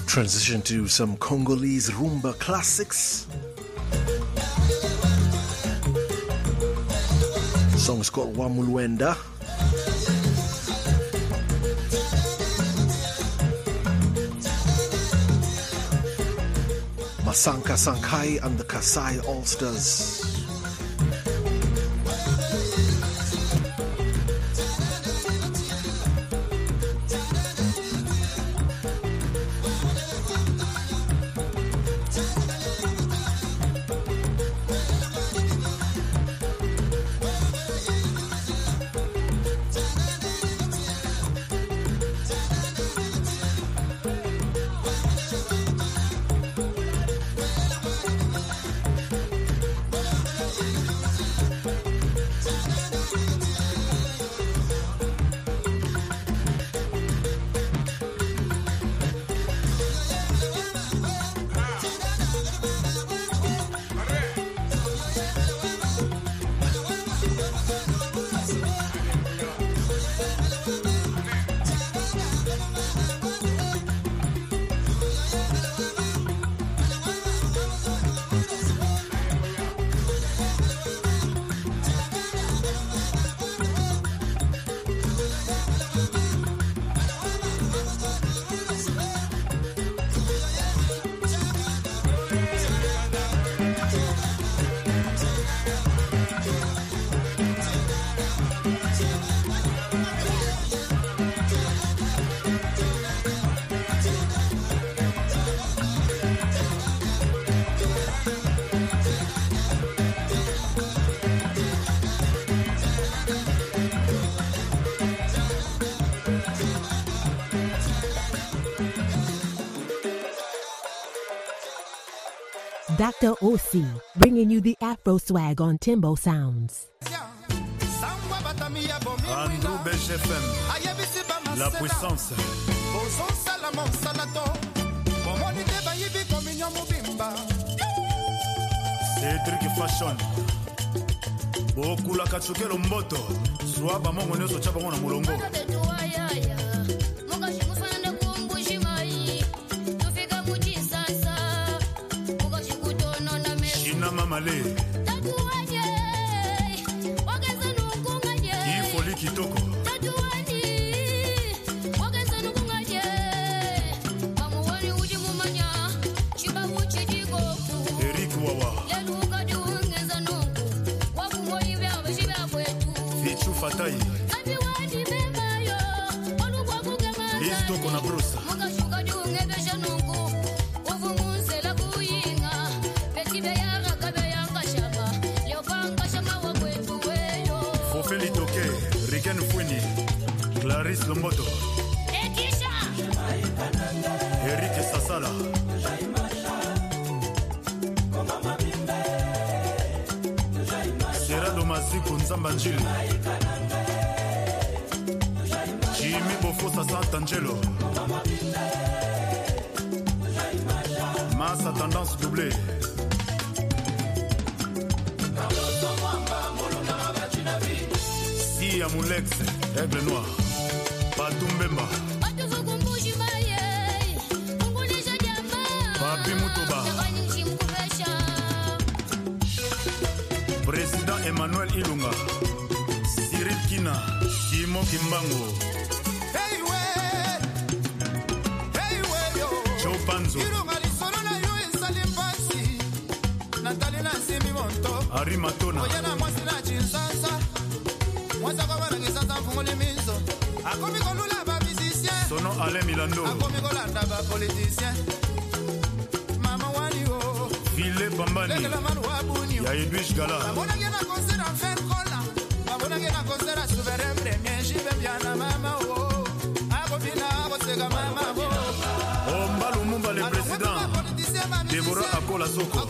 Transition to some Congolese rumba classics. The song is called Wamulwenda. Masanka Sankai and the Kasai All-Stars. Dr. O.C. bringing you the Afro swag on Timbo Sounds. Andrew BGFM, la puissance. Cédric Fashion. Bokula Kachukelo Mboto. Swaba mongo nyoso chapa mwana mulongo. Mamale Ifoli Kitoko Eric Wawa Fichu Fatai Istoko na Brusa Clarisse Lomboto Eric Sassala Serado Maziku Nzamba Njili Jimmy Bofosa Sant'Angelo Massa Tendance doublée Sia Moulex Aigle Noir Patumbemba Papi Mutoba Président Emmanuel Ilunga Cyril Kina Simo Kimbango Joe Panzo Ari Matona Sono Ale Milando Ville Bambani Ya Edwige Gala Ombalu Mumba le président Deborah Akola Soko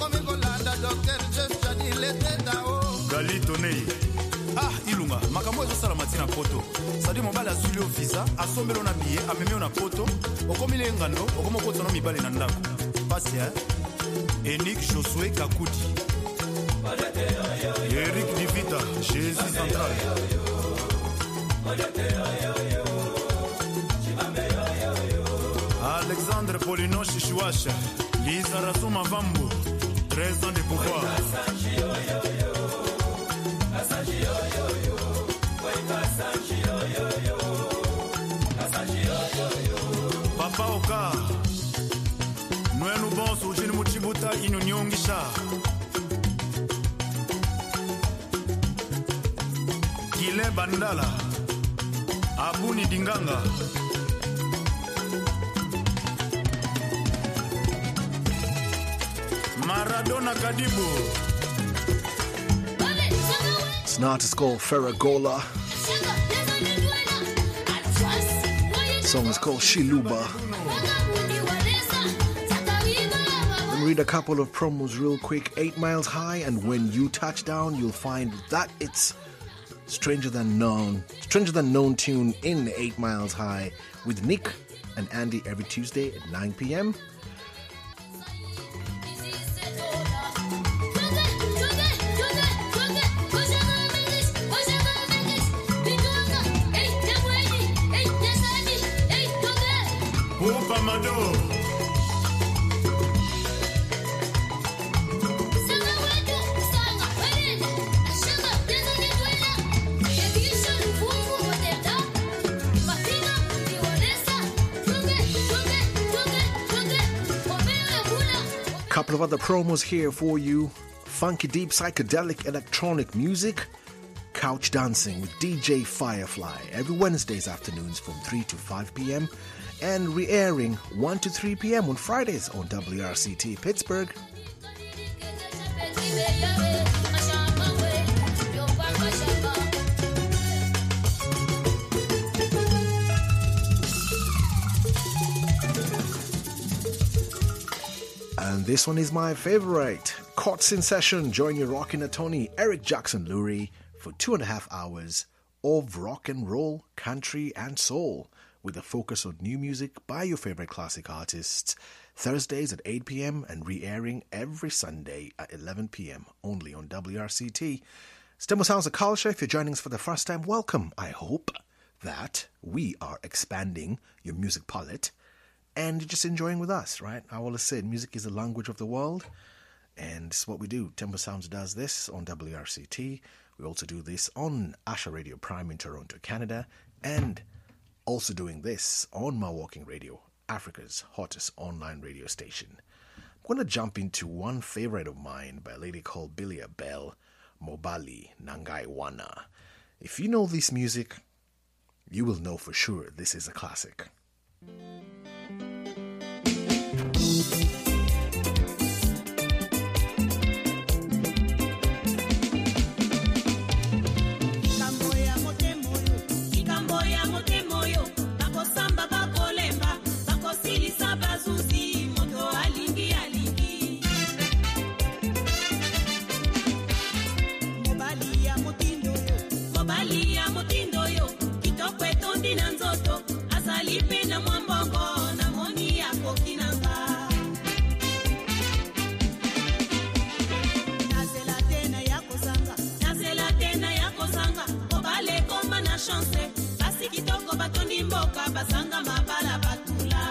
Gali Tonei Ilunga makambo ezo sala matina poto sadi mobala azuli visa asombelo na billet amemeo na poto okomile ngando okomoko na mibale na ndako pasi Enik Josué Kakuti Eric Divita Jésus Central Alexandre Polinoche Washa, Lisa Rasuma Vambo, 13 ans de pouvoir. Papa Oka, Noenu Bonso, Jini Muchibuta, Inunyongisha. Gile Bandala, Abuni Dinganga. Maradona Kadibu. It's an artist called Ferragola. The song is called Shiluba. Let me read a couple of promos real quick. 8 Miles High, and when you touch down, you'll find that it's Stranger Than Known tune in 8 Miles High with Nick and Andy every Tuesday at 9 p.m. Couple of other promos here for you. Funky deep psychedelic electronic music. Couch dancing with DJ Firefly every Wednesdays afternoons from 3 to 5 p.m. and re-airing 1 to 3 p.m. on Fridays on WRCT Pittsburgh. And this one is my favorite. Courts in Session. Join your rockin' attorney Eric Jackson Lurie for 2.5 hours of rock and roll, country and soul with a focus on new music by your favorite classic artists. Thursdays at 8 p.m. and re-airing every Sunday at 11 p.m. only on WRCT. Stemmo Sounds of Culture. If you're joining us for the first time, welcome. I hope that we are expanding your music palette and you're just enjoying with us, right? I always said music is the language of the world, and it's what we do. Tempo Sounds does this on WRCT. We also do this on Asha Radio Prime in Toronto, Canada, and also doing this on My Walking Radio, Africa's hottest online radio station. I'm going to jump into one favorite of mine by a lady called Billy Abel, Mobali Nangai Wana. If you know this music, you will know for sure this is a classic. Basanga mabala batula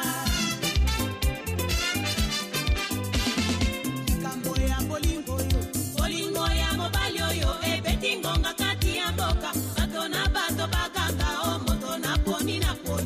Kambo ya bolingo ya mobali oyo ebeti ngonga kati ya mboka bato na bato bakanga o moto na poni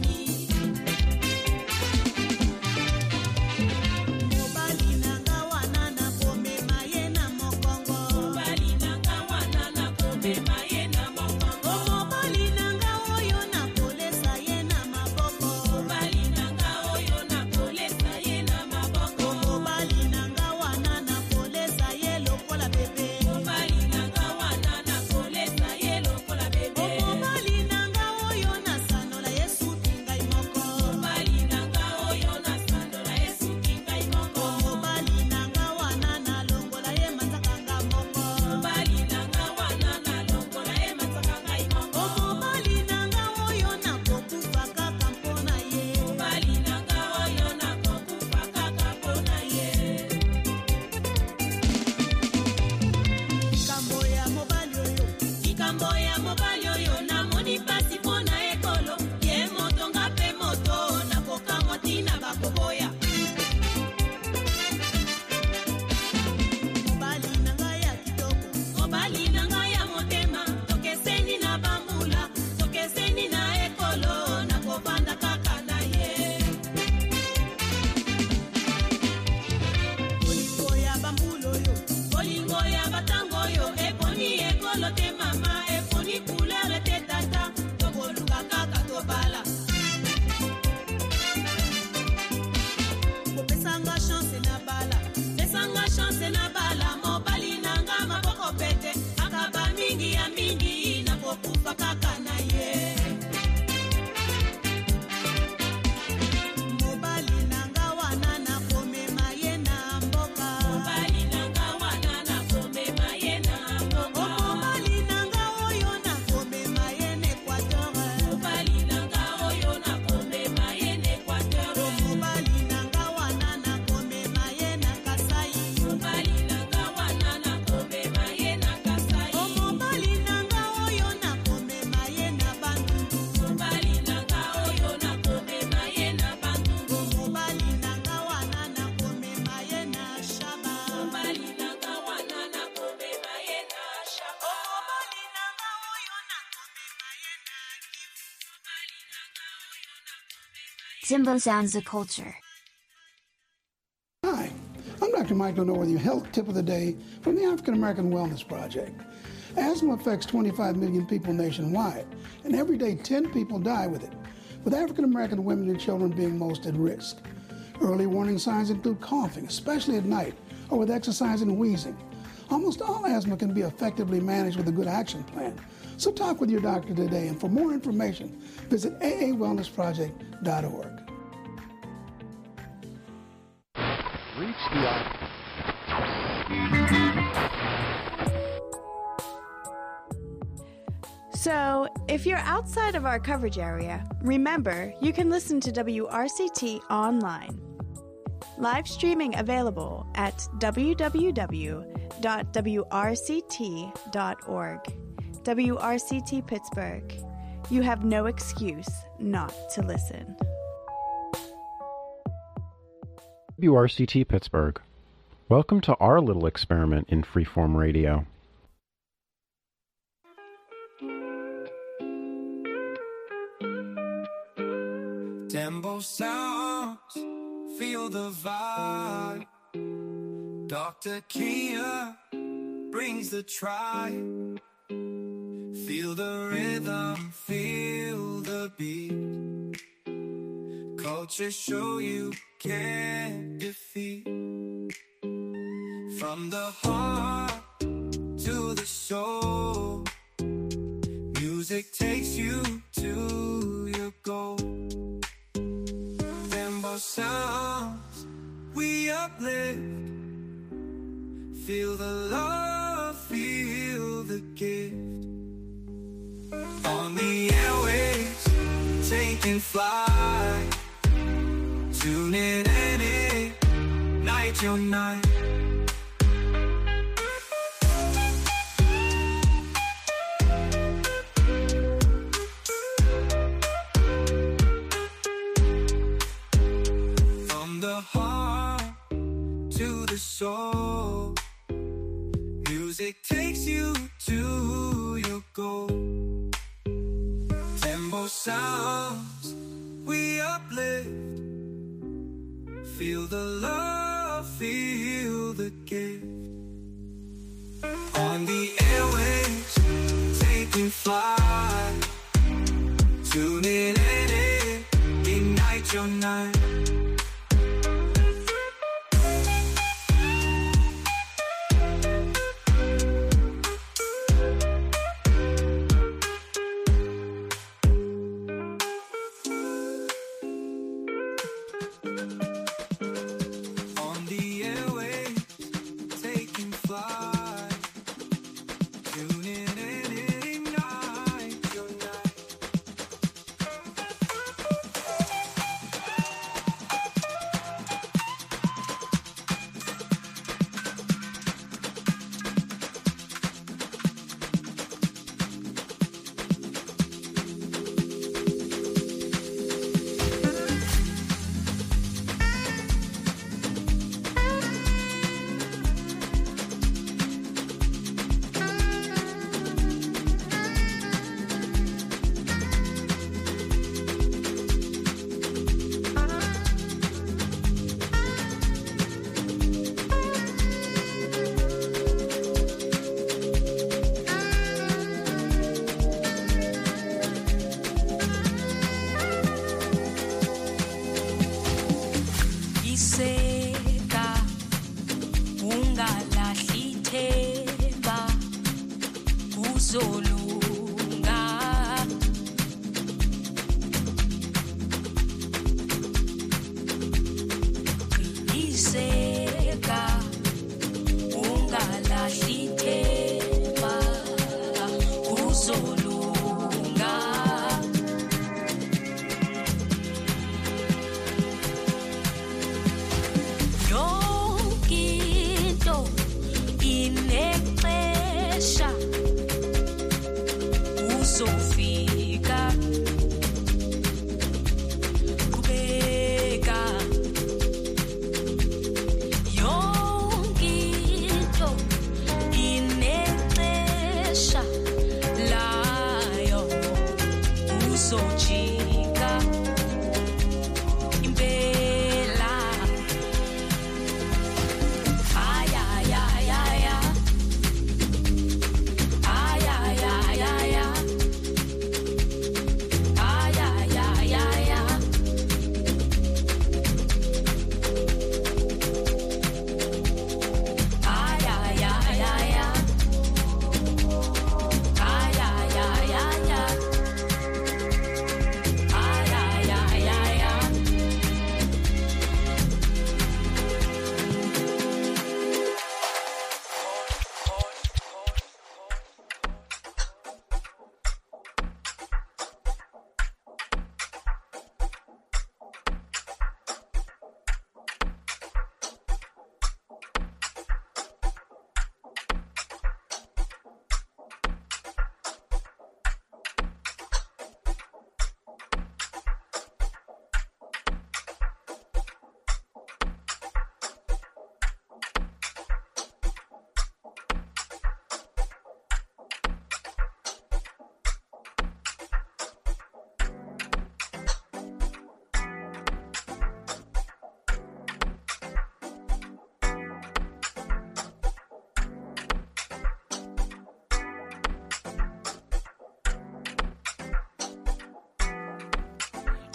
mobali nanga wana na pome maye na mokongo mobali nanga wana na pome maye na mokongo mobali nanga oyo na polesa ye na mobali nanga oyo na polesa ye na maboko mobali nanga wana na polesa ye lokola bebe mobali nanga wana na polesa ye lokola bebe mobali nanga oyo na sanola yesu kingai moko mobali nanga oyo na sanola yesu kingai moko mobali nanga wana na longola ye manzakanga moko mobali nanga wana na longola Timbo Sounds the Culture. Hi, I'm Dr. Michael North, your health tip of the day from the African American Wellness Project. Asthma affects 25 million people nationwide, and every day 10 people die with it, with African American women and children being most at risk. Early warning signs include coughing, especially at night, or with exercise and wheezing. Almost all asthma can be effectively managed with a good action plan. So talk with your doctor today, and for more information, visit aawellnessproject.org. Reach the So, if you're outside of our coverage area, remember you can listen to WRCT online. Live streaming available at www.wrct.org. WRCT Pittsburgh. You have no excuse not to listen. WRCT Pittsburgh. Welcome to our little experiment in freeform radio. Tembo sounds, feel the vibe. Dr. Kia brings the tribe. Feel the rhythm, feel the beat. Culture show you can't defeat. From the heart to the soul, music takes you to your goal. Tembo sounds, we uplift. Feel the love, feel the gift. On the airwaves, taking flight. Tune in and ignite your night. From the heart to the soul, music takes you to your goal. Tembo sounds, we uplift. Feel the love, feel the gift. On the airwaves, taking flight. Tune in and ignite your night.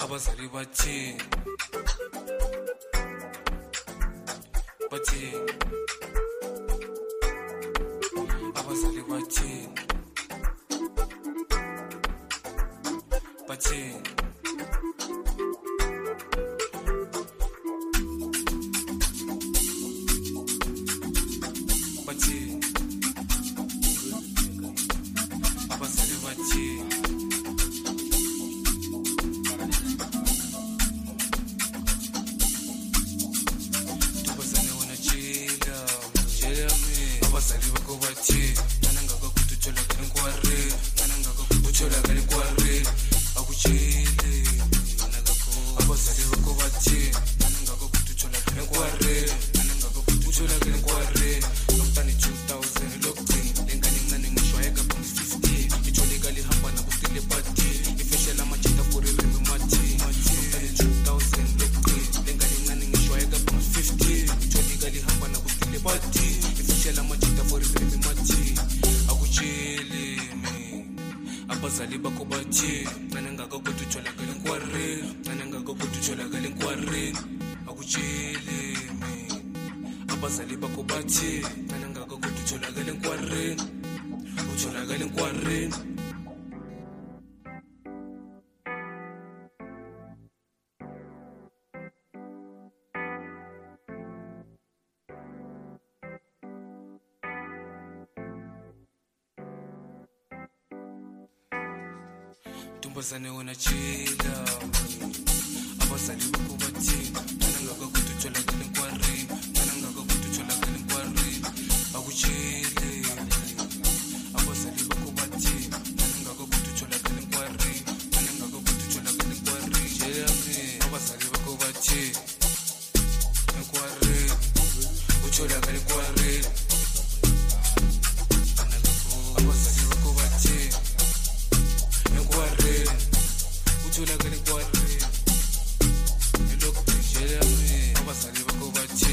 abazali bathini bathini abazali bathini bathini bathini abazali bathini abazali bakho bathi nana ngakakuthi utholakala enkwari nana ngakakuthi utholakala enkwari akutsheli nakakho abazali bakho bathi nana ngakakuthi utholakala enkwari nana ngakakuthi utholakala enkwari lomntana 2000 lokugcina lengane encane ngisho ayekabhongi 15 itholakala ihamba nakustile party ifeshela amajita for irimi mathi lomntana 2000 lokugcina lengane encane ngisho ayekabhongi 15 itholakala ihamba nakustile party ifeshela amajita for irimi mathi akutsheli abazali bakho bathi nana ngakakuthi utholakala enkwareni nana ngakakuthi utholakala enkwareni akutsheli abazali bakho bathi nana ngakakuthi utholakala enkwareni utholakala enkwareni Tumbazane wena chila abazali bakho bathi nana ngakakuthi utholakala enkwareni nana ngakakuthi utholakala enkwareni akutsheli abazali bakho bathi nana ngakakuthi utholakala enkwareni nana ngakakuthi utholakala enkwareni abazali bakho bathi enkwareni utholakala enkwareni abazali bakho bathi enkwareni utholakala enkwareni elokugcina abazali bakho bathi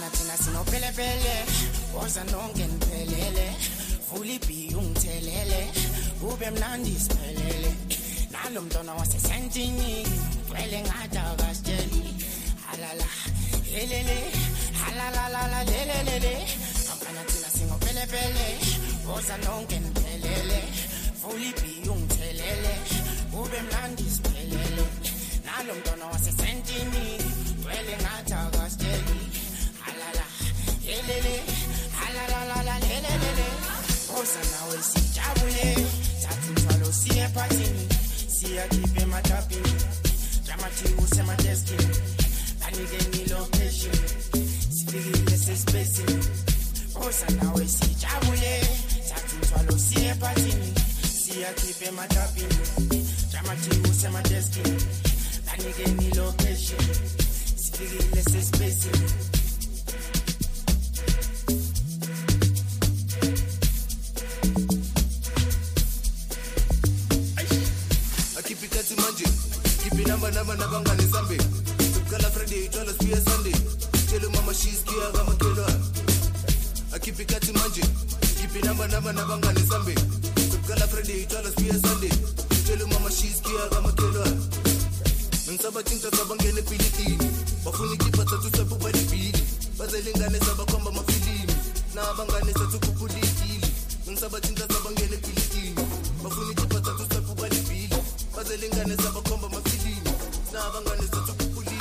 Ampana thina sinopelepele woza nonke niphelele vula ibhi ungithelele ube mnandi siphelele nalo mntwana wasesentini gcwele ngathi akasitsheli halala helele halalalala lelelele ampana thina singopelepele woza nonke niphelele vula ibhi ungithelele ube mnandi siphelele nalo mntwana wasesentini gcwele ngathi akasitsheli halala helele halalalala lelelele woza nawe sijabule thatha umthwalo siye ephathini siyakhipha ematapini jamathi usemadeskini banikeni location sifikile sesipacini woza nawe sijabule thatha umthwalo siye ephathini siyakhipha ematapini jamathi usemadeskini banikeni location sifikile sesipacini Naba nabangani zambe Tukala Friday twala spia Sunday Tell mama she's kia kama kelo Akipi kati manje Kipi naba nabangani zambe Tukala Friday twala spia Sunday Tell mama she's kia kama kelo Nsaba tinta sabangene pilitini Bafuni kipata tusapu bali pili Bazelingane saba kwamba mafilini Na abangane sa tukupulikili Nsaba tinta sabangene pilitini Bafuni kipata tusapu bali pili Bazelingane saba kwamba mafilini Na abangane sa tukupulikili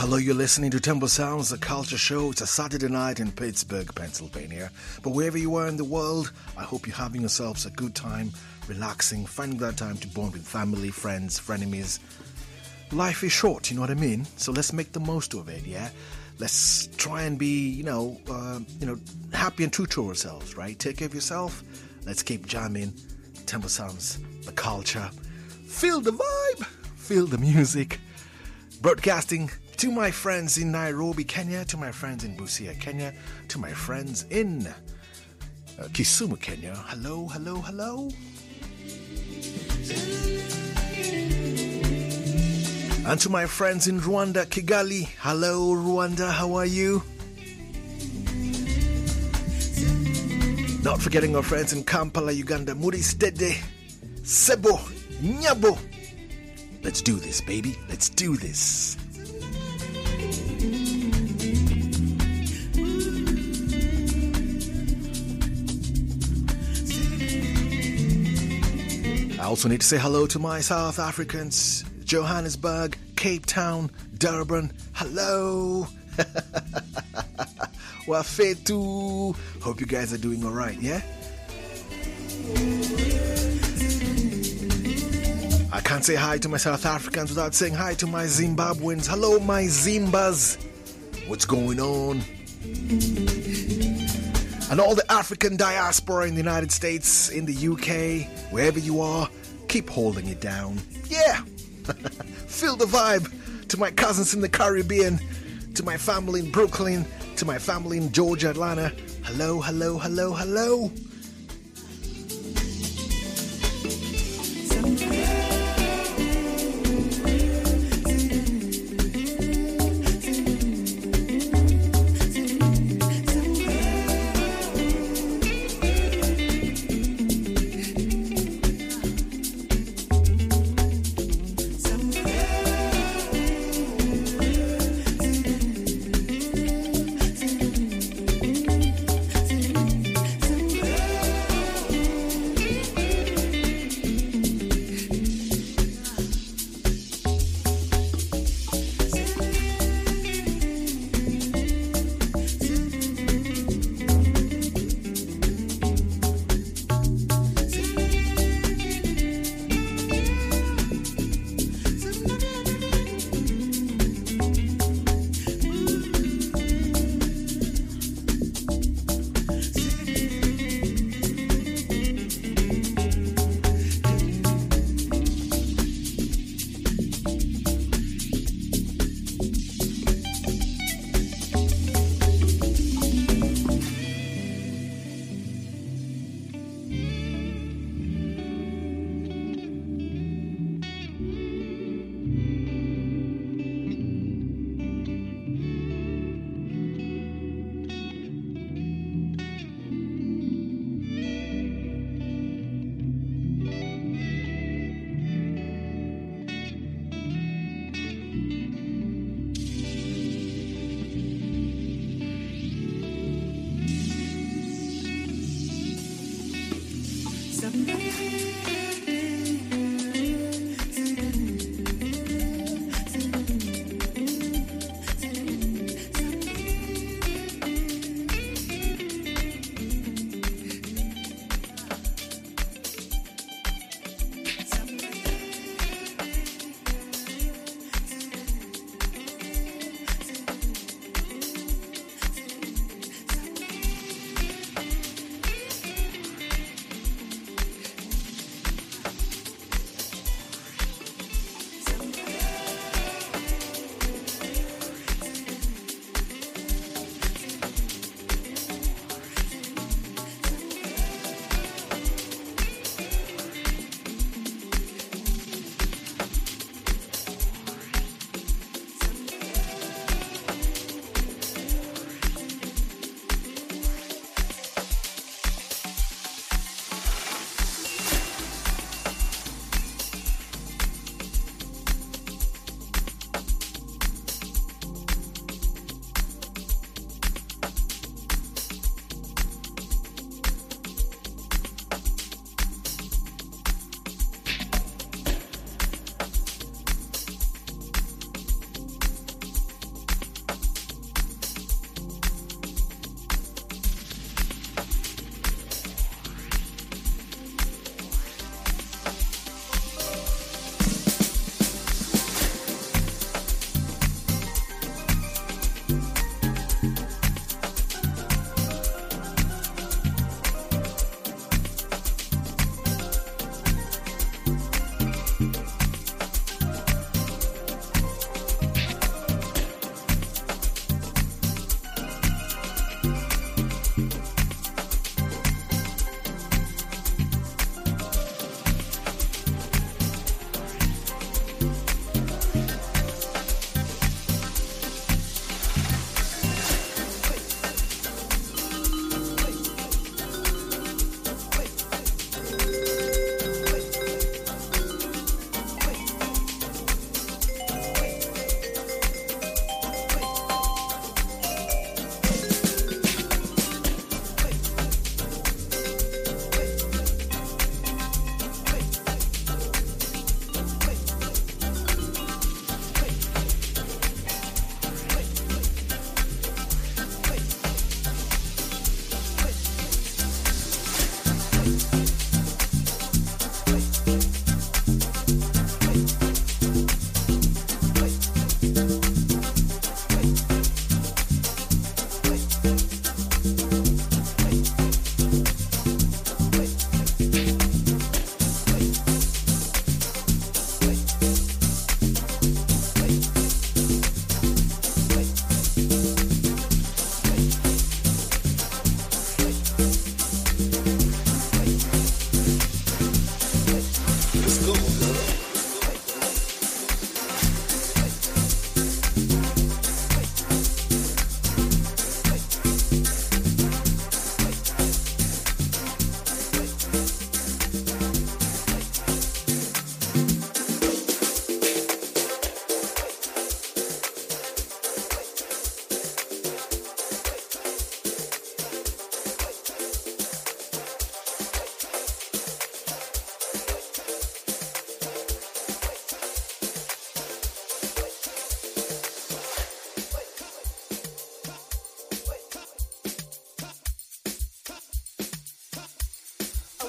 Hello, you're listening to Temple Sounds, the culture show. It's a Saturday night in Pittsburgh, Pennsylvania. But wherever you are in the world, I hope you're having yourselves a good time, relaxing, finding that time to bond with family, friends, frenemies. Life is short, you know what I mean? So let's make the most of it, yeah? Let's try and be, happy and true to ourselves, right? Take care of yourself. Let's keep jamming. Temple Sounds, the culture. Feel the vibe. Feel the music. Broadcasting to my friends in Nairobi, Kenya, to my friends in Busia, Kenya, to my friends in Kisumu, Kenya. Hello, hello, hello. And to my friends in Rwanda, Kigali. Hello, Rwanda, how are you? Not forgetting our friends in Kampala, Uganda, Muri Stede, Sebo, Nyabo. Let's do this, baby. Let's do this. I also need to say hello to my South Africans, Johannesburg, Cape Town, Durban. Hello. Wafetu. Hope you guys are doing all right, yeah? I can't say hi to my South Africans without saying hi to my Zimbabweans. Hello, my Zimbas. What's going on? And all the African diaspora in the United States, in the UK, wherever you are, keep holding it down. Yeah! Feel the vibe. To my cousins in the Caribbean, to my family in Brooklyn, to my family in Georgia, Atlanta. Hello, hello, hello, hello.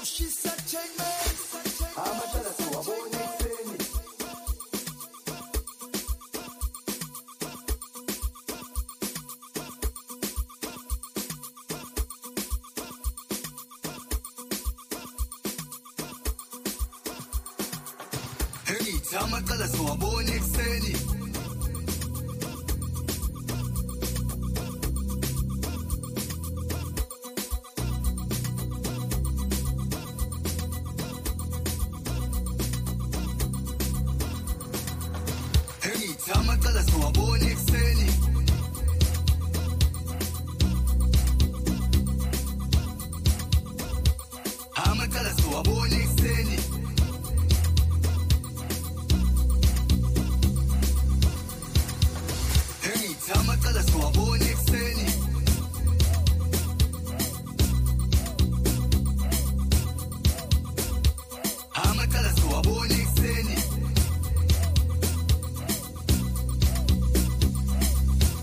she said check me. Amacala siwabone ekuseni. Hey, amacala siwabone ekuseni. Amacala siwabone ekuseni. Amacala siwabone ekuseni. Hey, amacala siwabone ekuseni. Amacala siwabone ekuseni.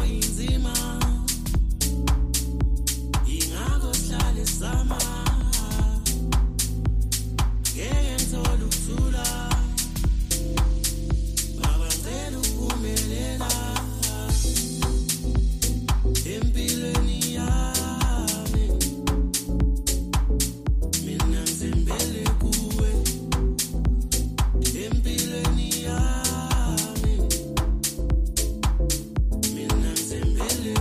inzima ingako hlale sama ngeke ngithola ukuthula baba ngicela ukuphumelela empilweni yami mina ngizembele kuwe empilweni yami mina ngizembele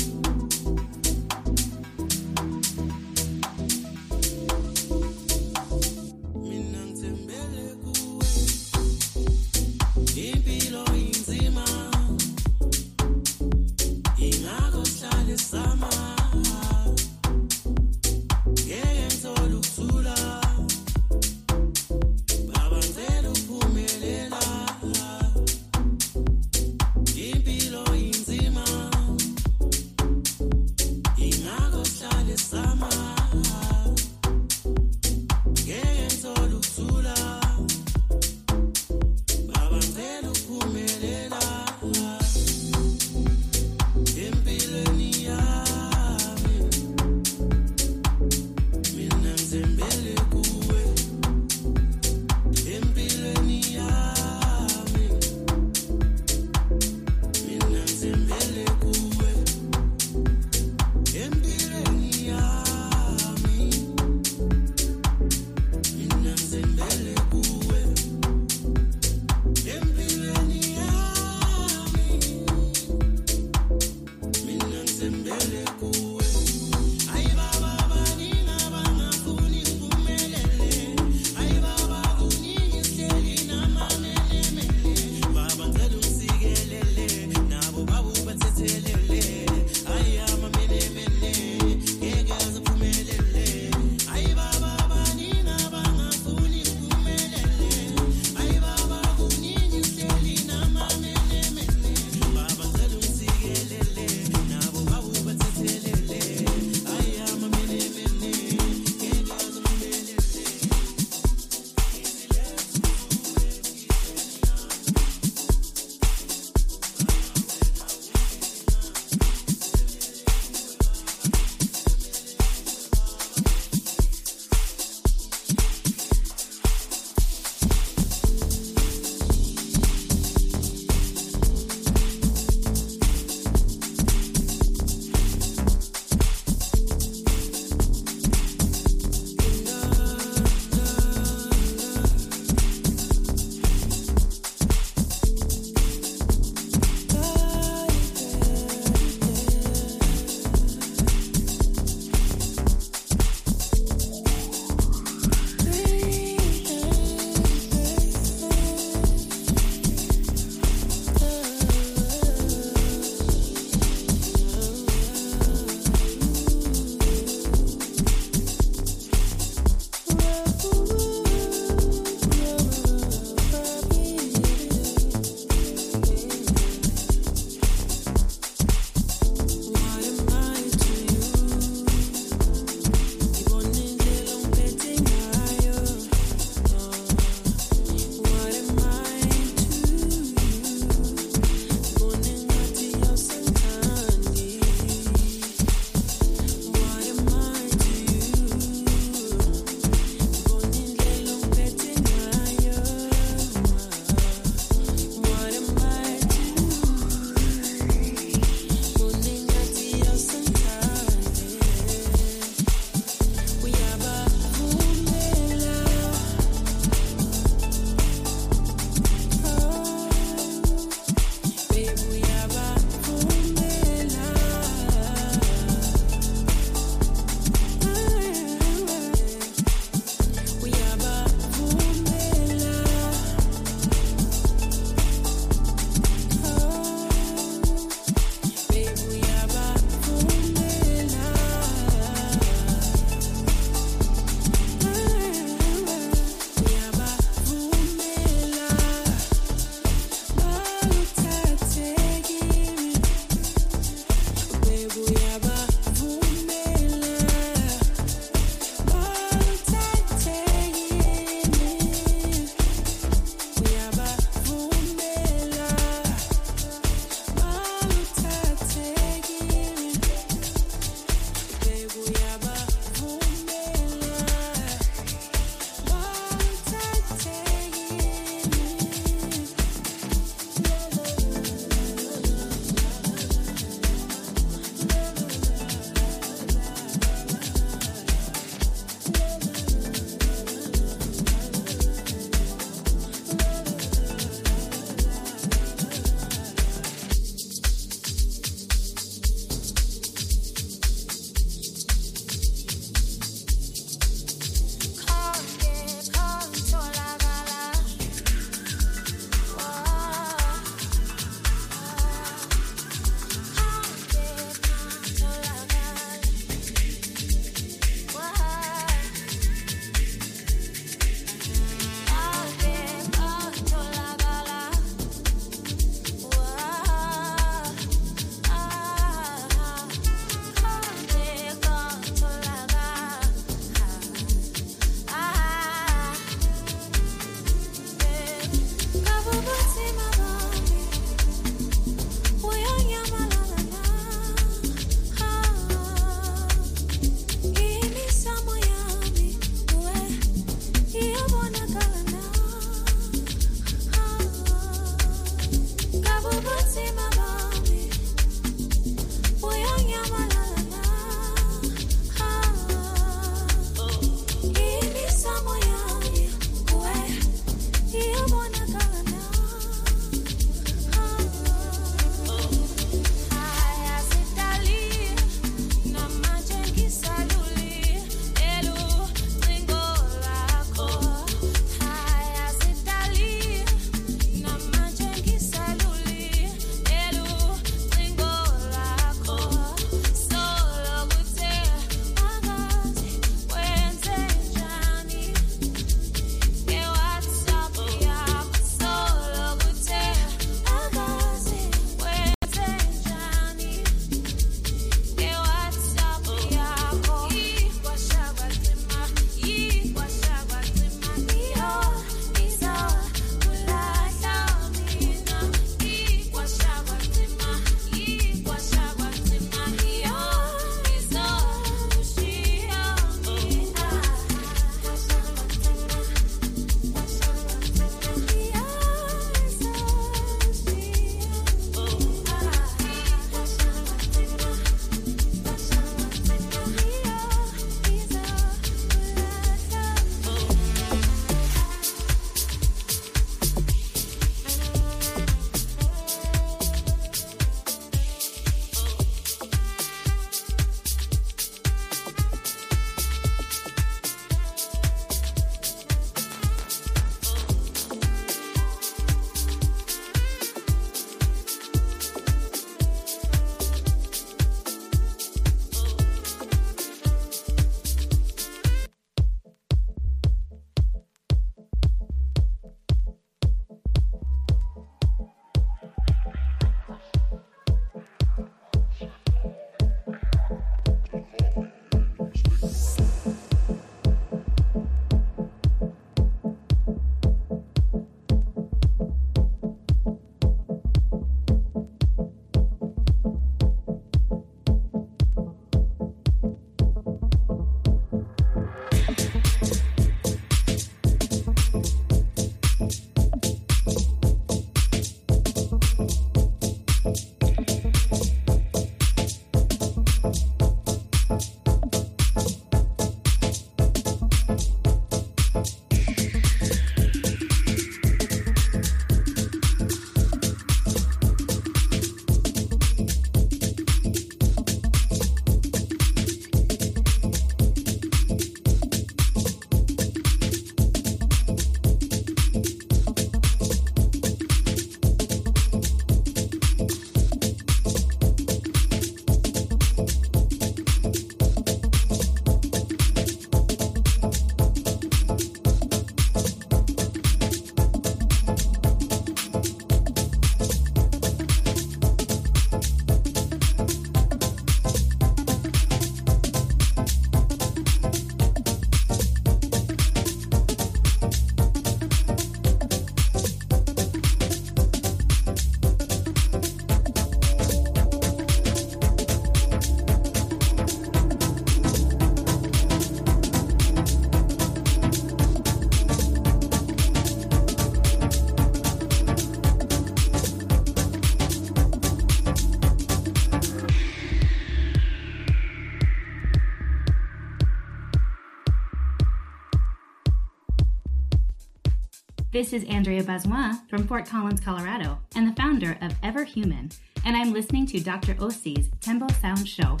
This is Andrea Bazoin from Fort Collins, Colorado, and the founder of Everhuman, and I'm listening to Dr. Osi's Tembo Sound Show.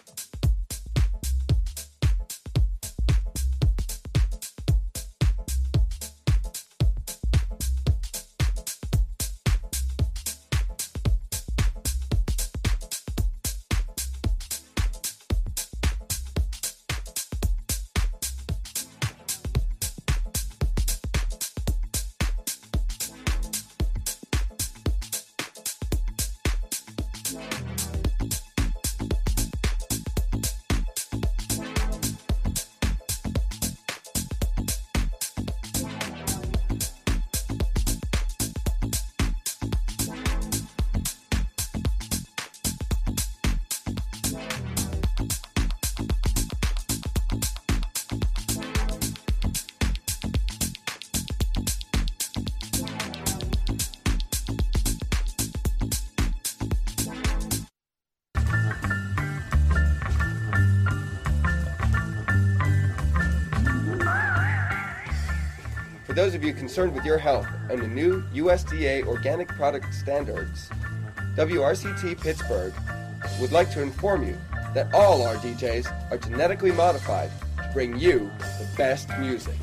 For those of you concerned with your health and the new USDA organic product standards, WRCT Pittsburgh would like to inform you that all our DJs are genetically modified to bring you the best music.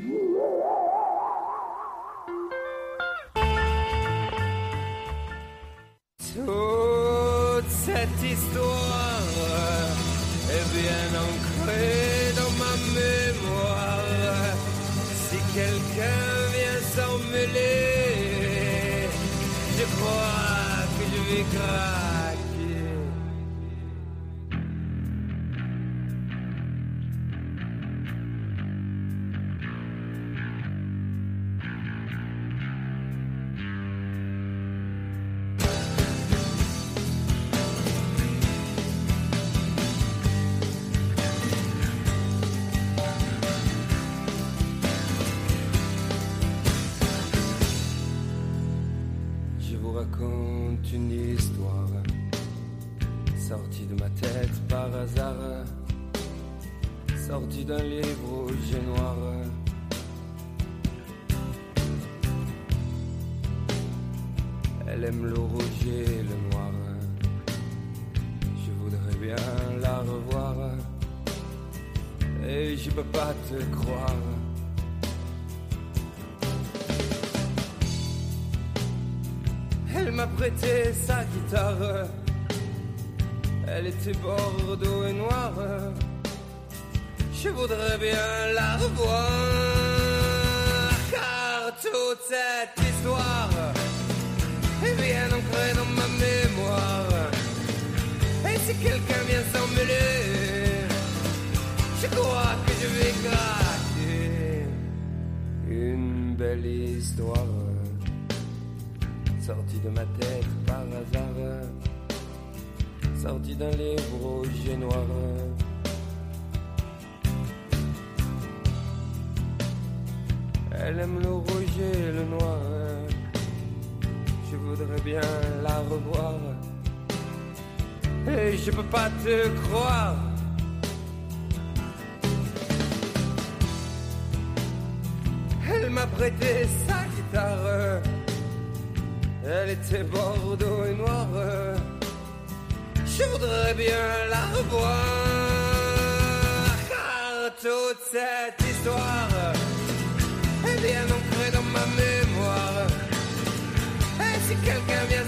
Toute cette histoire est bien ancrée dans ma mémoire. Si quelqu'un vient s'en mêler, je crois que je vais craquer. Une histoire sortie de ma tête par hasard, sortie d'un livre rouge et noir. Elle aime le rouge et le noir. Je voudrais bien la revoir et je peux pas te croire. Elle m'a prêté sa guitare, elle était bordeaux et noire. Je voudrais bien la revoir, car toute cette histoire est bien ancrée dans ma mémoire. Et si quelqu'un vient s'en mêler, je crois que je vais craquer. Une belle histoire sortie de ma tête par hasard, sortie d'un livre rouge et noir. Elle aime le rouge et le noir. Je voudrais bien la revoir et je peux pas te croire. Elle m'a prêté sa guitare, elle était bordeaux et noire. Je voudrais bien la revoir, car toute cette histoire est bien ancrée dans ma mémoire. Et si quelqu'un vient